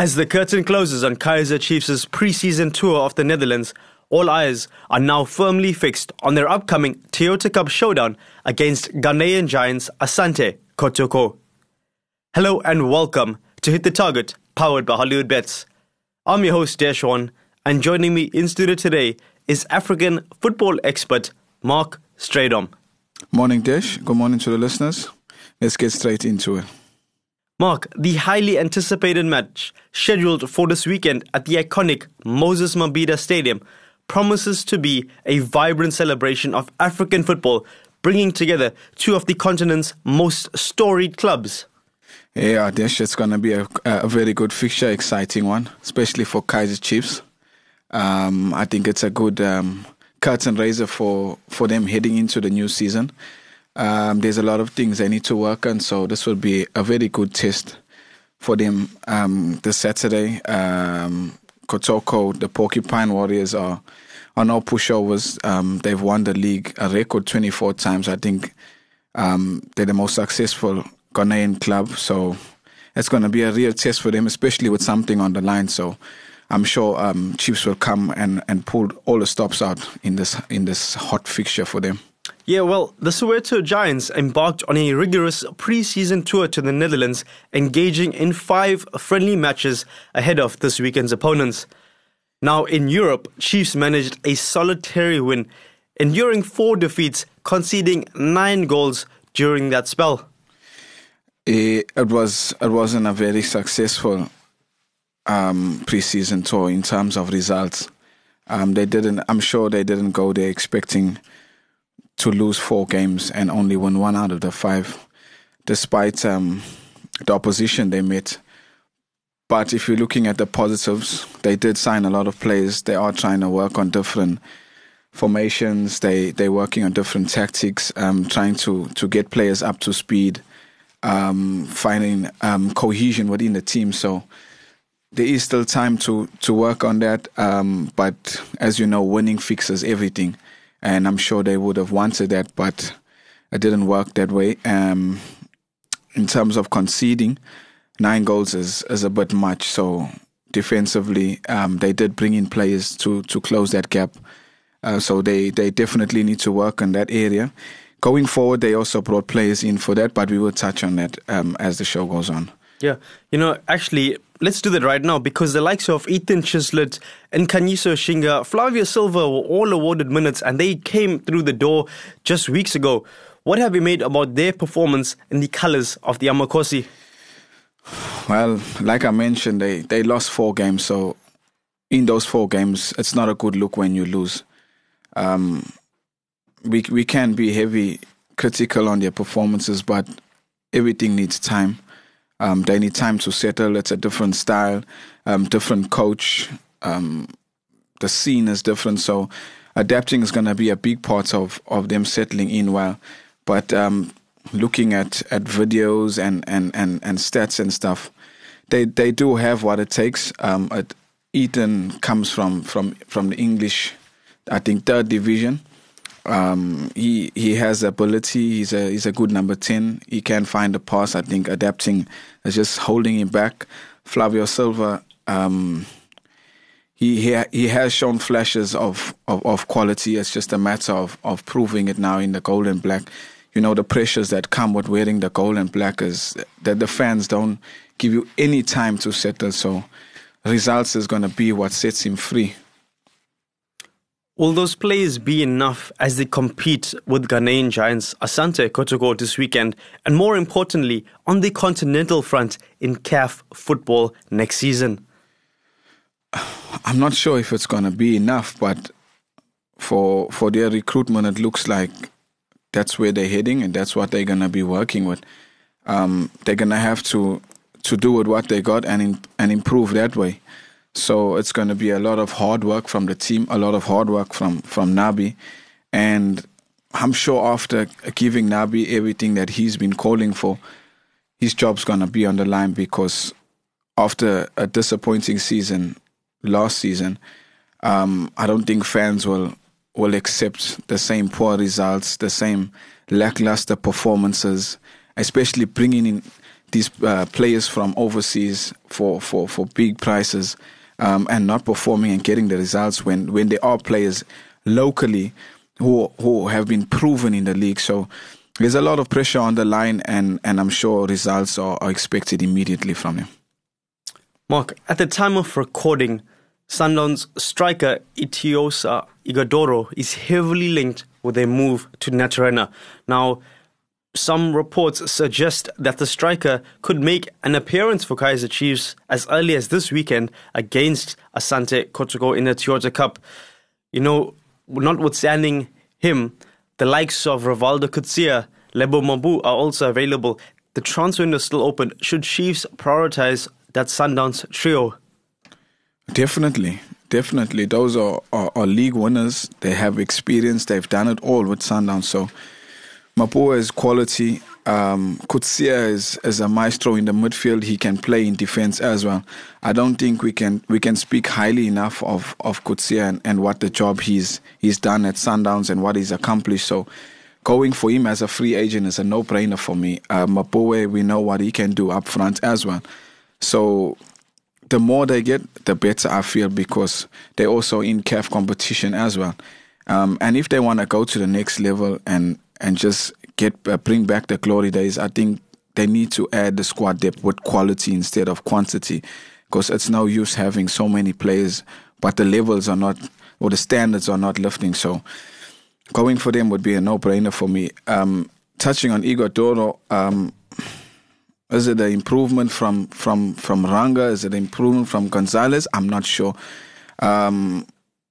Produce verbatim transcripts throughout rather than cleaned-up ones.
As the curtain closes on Kaizer Chiefs' pre-season tour of the Netherlands, all eyes are now firmly fixed on their upcoming Toyota Cup showdown against Ghanaian giants Asante Kotoko. Hello and welcome to Hit the Target, powered by Hollywood Bets. I'm your host, Deshawn, and joining me in studio today is African football expert Mark Strydom. Morning, Desh. Good morning to the listeners. Let's get straight into it. Mark, the highly anticipated match scheduled for this weekend at the iconic Moses Mabhida Stadium promises to be a vibrant celebration of African football, bringing together two of the continent's most storied clubs. Yeah, Desh, it's going to be a, a very good fixture, exciting one, especially for Kaizer Chiefs. Um, I think it's a good um, curtain raiser for, for them heading into the new season. Um, there's a lot of things they need to work on, so this will be a very good test for them um, this Saturday. Um, Kotoko, the Porcupine Warriors, are, are no pushovers. Um, they've won the league a record twenty-four times. I think um, they're the most successful Ghanaian club, so it's going to be a real test for them, especially with something on the line. So I'm sure um, Chiefs will come and, and pull all the stops out in this in this hot fixture for them. Yeah, well, the Soweto Giants embarked on a rigorous pre-season tour to the Netherlands, engaging in five friendly matches ahead of this weekend's opponents. Now, in Europe, Chiefs managed a solitary win, enduring four defeats, conceding nine goals during that spell. It, it was it wasn't a very successful um, pre-season tour in terms of results. Um, they didn't. I'm sure they didn't go there expecting to lose four games and only win one out of the five, despite um, the opposition they met. But if you're looking at the positives, they did sign a lot of players. They are trying to work on different formations. They, they're working on different tactics, um, trying to, to get players up to speed, um, finding um, cohesion within the team. So there is still time to, to work on that. Um, but as you know, winning fixes everything. And I'm sure they would have wanted that, but it didn't work that way. Um, in terms of conceding, nine goals is, is a bit much. So defensively, um, they did bring in players to, to close that gap. Uh, so they, they definitely need to work on that area. Going forward, they also brought players in for that, but we will touch on that um, as the show goes on. Yeah, you know, actually, let's do that right now, because the likes of Ethan Chislett and Kanyiso Shinga, Flavio Silva were all awarded minutes, and they came through the door just weeks ago. What have you made about their performance in the colours of the Amakhosi? Well, like I mentioned, they, they lost four games, so in those four games, it's not a good look when you lose. Um, we we can be heavy critical on their performances, but everything needs time. Um, they need time to settle. It's a different style, um, different coach. Um, the scene is different, so adapting is going to be a big part of, of them settling in well. But um, looking at, at videos and, and, and, and stats and stuff, they they do have what it takes. Um, it, Ethan comes from, from, from the English, I think, third division. Um, he he has ability. He's a he's a good number ten. He can find a pass. I think adapting is just holding him back. Flavio Silva, um, he he he has shown flashes of, of, of quality. It's just a matter of, of proving it now in the gold and black. You know, the pressures that come with wearing the gold and black is that the fans don't give you any time to settle. So results is going to be what sets him free. Will those players be enough as they compete with Ghanaian giants Asante Kotoko this weekend, and more importantly, on the continental front in C A F football next season? I'm not sure if it's going to be enough, but for for their recruitment, it looks like that's where they're heading, and that's what they're going to be working with. Um, they're going to have to to do with what they got and in, and improve that way. So it's going to be a lot of hard work from the team, a lot of hard work from, from Nabi. And I'm sure after giving Nabi everything that he's been calling for, his job's going to be on the line, because after a disappointing season last season, um, I don't think fans will, will accept the same poor results, the same lackluster performances, especially bringing in these uh, players from overseas for, for, for big prices um, and not performing and getting the results when, when there are players locally who who have been proven in the league. So there's a lot of pressure on the line, and, and I'm sure results are, are expected immediately from him. Mark, at the time of recording, Sundowns striker Itiosa Ighodaro is heavily linked with a move to Naturena. Now, some reports suggest that the striker could make an appearance for Kaizer Chiefs as early as this weekend against Asante Kotoko in the Toyota Cup. You know, notwithstanding him, the likes of Rivaldo Kutsia, Lebo Mabu are also available. The transfer window is still open. Should Chiefs prioritize that Sundowns trio? Definitely, definitely. Those are, are, are league winners. They have experience. They've done it all with Sundowns. So Mapua is quality. Um, Kutsia is, is a maestro in the midfield. He can play in defense as well. I don't think we can we can speak highly enough of, of Kutsia and, and what the job he's he's done at Sundowns and what he's accomplished. So going for him as a free agent is a no-brainer for me. Uh, Mapua, we know what he can do up front as well. So the more they get, the better I feel, because they're also in C A F competition as well. Um, and if they want to go to the next level and and just get uh, bring back the glory days, I think they need to add the squad depth with quality instead of quantity, because it's no use having so many players, but the levels are not, or the standards are not lifting. So going for them would be a no-brainer for me. Um, touching on Ighodaro, um, is it an improvement from, from, from Ranga? Is it an improvement from Gonzalez? I'm not sure. Um,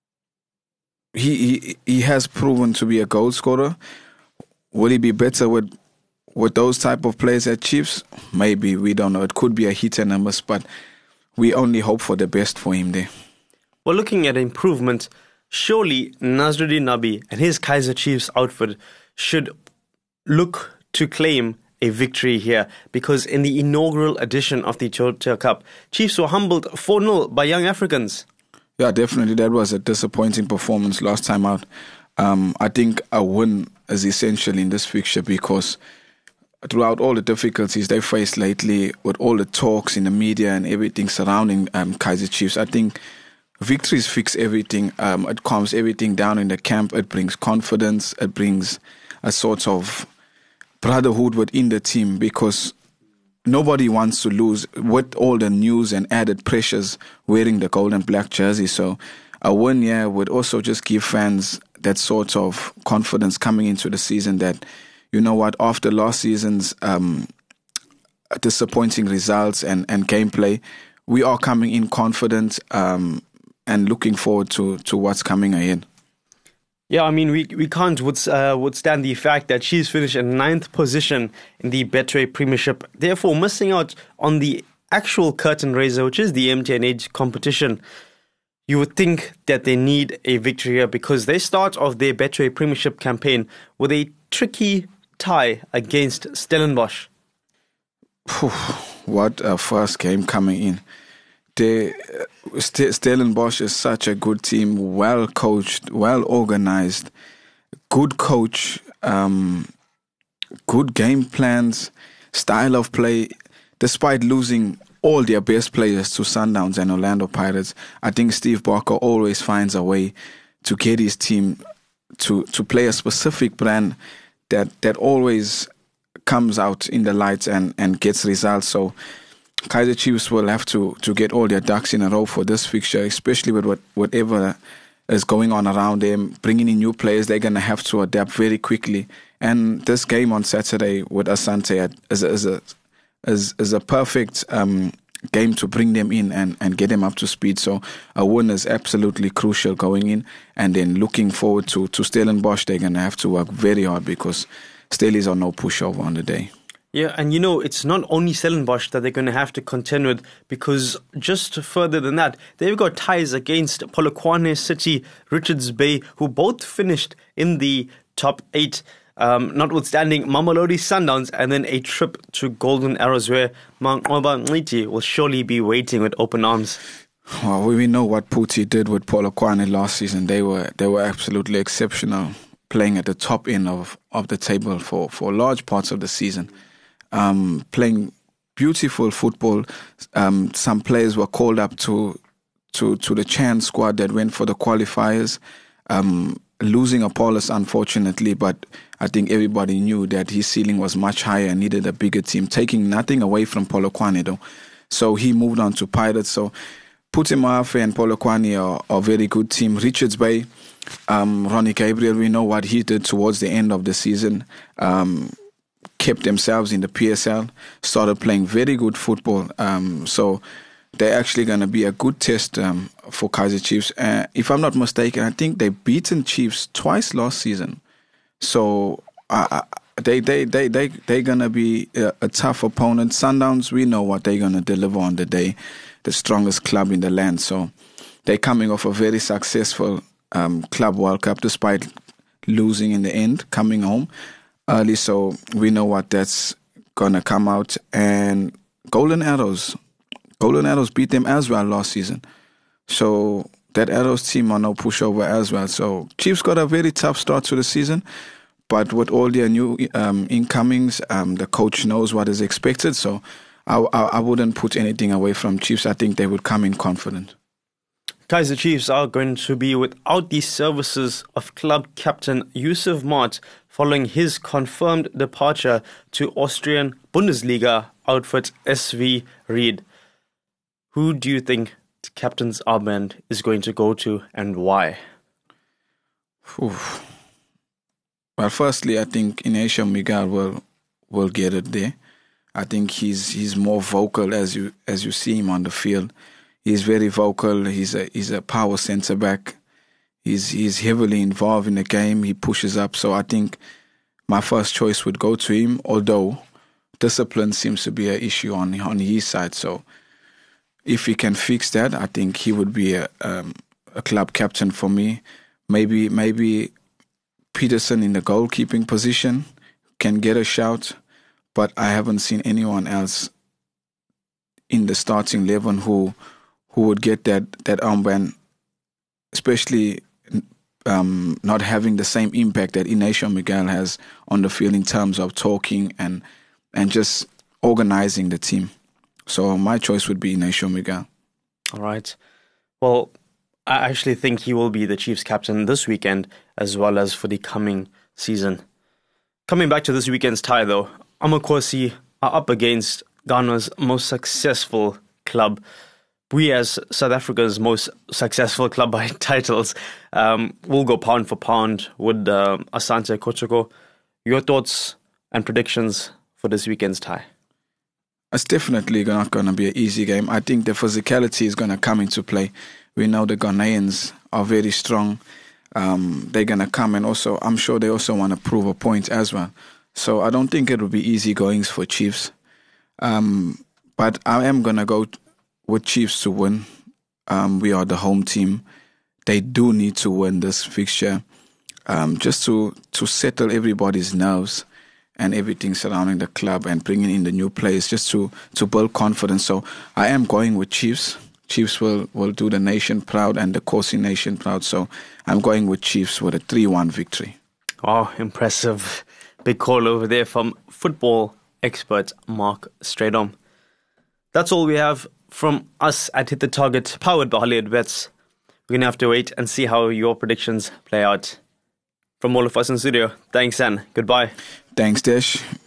he, he he has proven to be a goal scorer. Will he be better with with those type of players at Chiefs? Maybe, we don't know. It could be a hit and a miss, but we only hope for the best for him there. Well, looking at improvement, surely Nazruddin Nabi and his Kaizer Chiefs outfit should look to claim a victory here, because in the inaugural edition of the Toyota Cup, Chiefs were humbled four nil by Young Africans. Yeah, definitely. That was a disappointing performance last time out. Um, I think a win is essential in this fixture, because throughout all the difficulties they faced lately, with all the talks in the media and everything surrounding um, Kaizer Chiefs, I think victories fix everything. Um, it calms everything down in the camp. It brings confidence. It brings a sort of brotherhood within the team, because nobody wants to lose with all the news and added pressures wearing the gold and black jersey. So a win here would also just give fans that sort of confidence coming into the season that, you know what, after last season's um, disappointing results and, and gameplay, we are coming in confident um, and looking forward to, to what's coming ahead. Yeah, I mean, we we can't withs- uh, withstand the fact that she's finished in ninth position in the Betway Premiership, therefore missing out on the actual curtain raiser, which is the M T N Age competition. You would think that they need a victory here, because they start off their Betway Premiership campaign with a tricky tie against Stellenbosch. What a first game coming in. The St- Stellenbosch is such a good team, well coached, well organized, good coach, um, good game plans, style of play. Despite losing all their best players to Sundowns and Orlando Pirates, I think Steve Barker always finds a way to get his team to, to play a specific brand that, that always comes out in the lights and, and gets results. So Kaizer Chiefs will have to, to get all their ducks in a row for this fixture, especially with what, whatever is going on around them. Bringing in new players, they're going to have to adapt very quickly. And this game on Saturday with Asante is, is, a, is, is a perfect um, game to bring them in and, and get them up to speed. So a win is absolutely crucial going in. And then looking forward to, to Stellenbosch, they're going to have to work very hard, because Stellies are no pushover on the day. Yeah, and you know, it's not only Stellenbosch that they're going to have to contend with, because just further than that, they've got ties against Polokwane City, Richards Bay, who both finished in the top eight, um, notwithstanding Mamelodi Sundowns, and then a trip to Golden Arrows, where Manqoba Nciti will surely be waiting with open arms. Well, we know what Puti did with Polokwane last season. They were they were absolutely exceptional, playing at the top end of, of the table for, for large parts of the season. Um, playing beautiful football. Um, some players were called up to to to the Chan squad that went for the qualifiers. Um, losing Apollos, unfortunately, but I think everybody knew that his ceiling was much higher and needed a bigger team, taking nothing away from Polokwane though. So he moved on to Pirates. So Putimafe and Polokwane are, are a very good team. Richards Bay, um, Ronnie Gabriel, we know what he did towards the end of the season. Um, kept themselves in the P S L, started playing very good football. Um, so they're actually going to be a good test um, for Kaizer Chiefs. Uh, if I'm not mistaken, I think they've beaten Chiefs twice last season. So uh, they they they they they're going to be a, a tough opponent. Sundowns, we know what they're going to deliver on the day, the strongest club in the land. So they're coming off a very successful um, Club World Cup, despite losing in the end, coming home early. So we know what that's going to come out. And Golden Arrows. Golden Arrows beat them as well last season. So that Arrows team are no pushover as well. So Chiefs got a very tough start to the season. But with all their new um, incomings, um, the coach knows what is expected. So I, I, I wouldn't put anything away from Chiefs. I think they would come in confident. Kaizer Chiefs are going to be without the services of club captain Yusuf Mart following his confirmed departure to Austrian Bundesliga outfit S V Ried. Who do you think the captain's armband is going to go to and why? Oof. Well, firstly, I think Inacio Miguel will will get it there. I think he's he's more vocal as you as you see him on the field. He's very vocal. He's a he's a power centre back. He's he's heavily involved in the game. He pushes up. So I think my first choice would go to him. Although discipline seems to be an issue on on his side. So if he can fix that, I think he would be a um, a club captain for me. Maybe maybe Peterson in the goalkeeping position can get a shout, but I haven't seen anyone else in the starting eleven who who would get that that armband, especially um, not having the same impact that Inacio Miguel has on the field in terms of talking and and just organizing the team. So my choice would be Inacio Miguel. All right. Well, I actually think he will be the Chiefs captain this weekend as well as for the coming season. Coming back to this weekend's tie, though, Amakosi are up against Ghana's most successful club. We, as South Africa's most successful club by titles, um, will go pound for pound with uh, Asante Kotoko. Your thoughts and predictions for this weekend's tie? It's definitely not going to be an easy game. I think the physicality is going to come into play. We know the Ghanaians are very strong. Um, they're going to come, and also I'm sure they also want to prove a point as well. So I don't think it will be easy goings for Chiefs. Um, but I am going to go with Chiefs to win. Um, we are the home team. They do need to win this fixture um, just to, to settle everybody's nerves and everything surrounding the club and bringing in the new players just to, to build confidence. So I am going with Chiefs. Chiefs will, will do the nation proud and the Kosi nation proud. So I'm going with Chiefs with a three one victory. Oh, impressive. Big call over there from football expert Mark Stradom. That's all we have from us at Hit the Target, powered by Hollywood Bets. We're going to have to wait and see how your predictions play out. From all of us in studio, thanks and goodbye. Thanks, Desh.